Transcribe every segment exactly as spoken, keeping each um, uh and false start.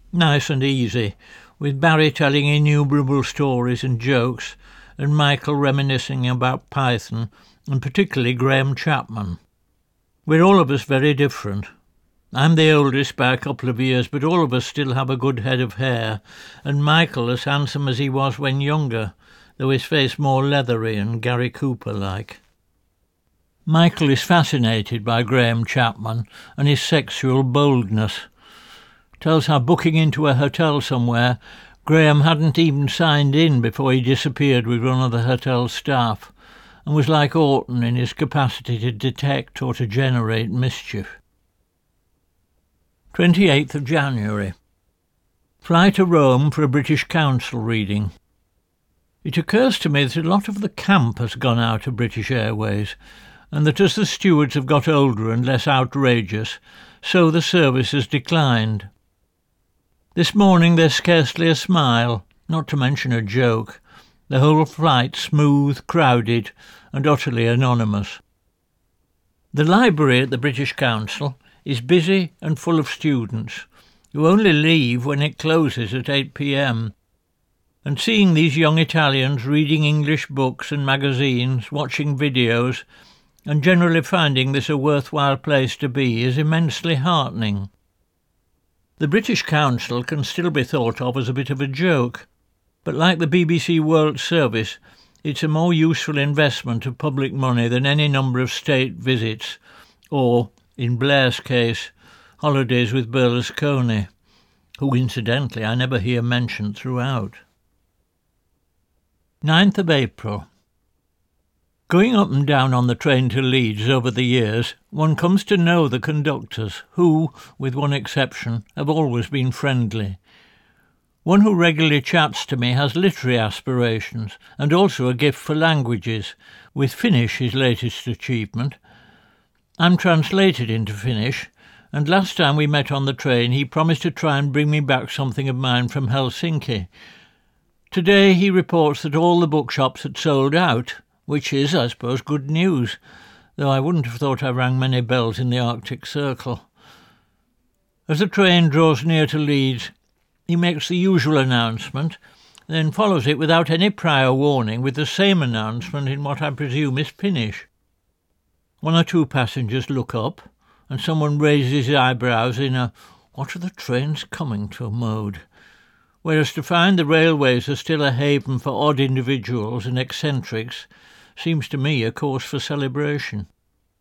Nice and easy, with Barry telling innumerable stories and jokes, and Michael reminiscing about Python, and particularly Graham Chapman. We're all of us very different. I'm the oldest by a couple of years, but all of us still have a good head of hair, and Michael as handsome as he was when younger, though his face more leathery and Gary Cooper-like. Michael is fascinated by Graham Chapman and his sexual boldness. Tells how booking into a hotel somewhere, Graham hadn't even signed in before he disappeared with one of the hotel staff, and was like Orton in his capacity to detect or to generate mischief. twenty-eighth of January. Fly to Rome for a British Council reading. It occurs to me that a lot of the camp has gone out of British Airways, and that as the stewards have got older and less outrageous, so the service has declined. This morning there's scarcely a smile, not to mention a joke, the whole flight smooth, crowded, and utterly anonymous. The library at the British Council is busy and full of students, who only leave when it closes at eight p m, and seeing these young Italians reading English books and magazines, watching videos, and generally finding this a worthwhile place to be is immensely heartening. The British Council can still be thought of as a bit of a joke, but like the B B C World Service, it's a more useful investment of public money than any number of state visits, or, in Blair's case, holidays with Berlusconi, who incidentally I never hear mentioned throughout. ninth of April. Going up and down on the train to Leeds over the years, one comes to know the conductors, who, with one exception, have always been friendly. One who regularly chats to me has literary aspirations and also a gift for languages, with Finnish his latest achievement. I'm translated into Finnish, and last time we met on the train he promised to try and bring me back something of mine from Helsinki. Today he reports that all the bookshops had sold out, which is, I suppose, good news, though I wouldn't have thought I rang many bells in the Arctic Circle. As the train draws near to Leeds, he makes the usual announcement, then follows it without any prior warning with the same announcement in what I presume is Finnish. One or two passengers look up, and someone raises his eyebrows in a "what are the trains coming to" mode, whereas to find the railways are still a haven for odd individuals and eccentrics seems to me a cause for celebration.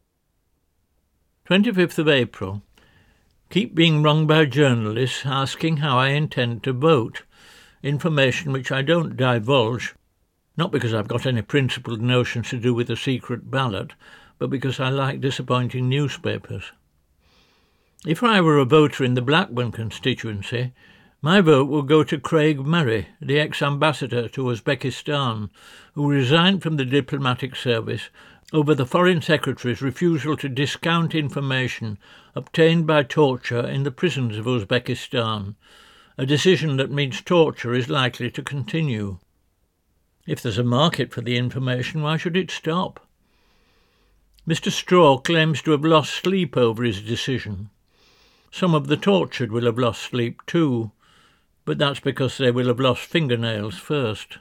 twenty-fifth of April. Keep being rung by journalists asking how I intend to vote, information which I don't divulge, not because I've got any principled notions to do with a secret ballot, but because I like disappointing newspapers. If I were a voter in the Blackburn constituency, my vote would go to Craig Murray, the ex-ambassador to Uzbekistan, who resigned from the diplomatic service over the Foreign Secretary's refusal to discount information obtained by torture in the prisons of Uzbekistan, a decision that means torture is likely to continue. If there's a market for the information, why should it stop? Mister Straw claims to have lost sleep over his decision. Some of the tortured will have lost sleep too, but that's because they will have lost fingernails first.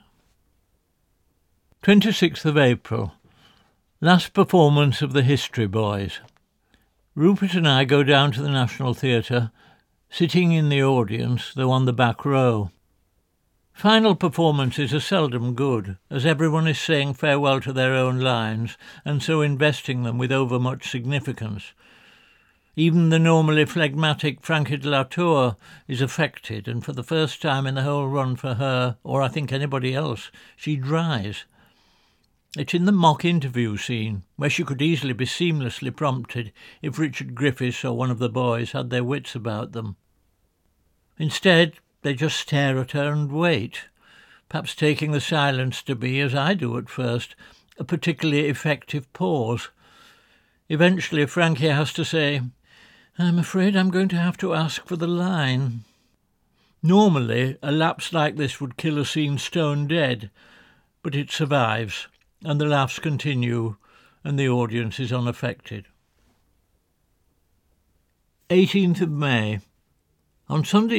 twenty-sixth of April. Last performance of the History Boys. Rupert and I go down to the National Theatre, sitting in the audience, though on the back row. Final performances are seldom good, as everyone is saying farewell to their own lines, and so investing them with overmuch significance. Even the normally phlegmatic Frankie de la Tour is affected, and for the first time in the whole run for her, or I think anybody else, she dries. It's in the mock interview scene, where she could easily be seamlessly prompted if Richard Griffiths or one of the boys had their wits about them. Instead, they just stare at her and wait, perhaps taking the silence to be, as I do at first, a particularly effective pause. Eventually Frankie has to say, "I'm afraid I'm going to have to ask for the line." Normally, a lapse like this would kill a scene stone dead, but it survives, and the laughs continue, and the audience is unaffected. eighteenth of May. On Sunday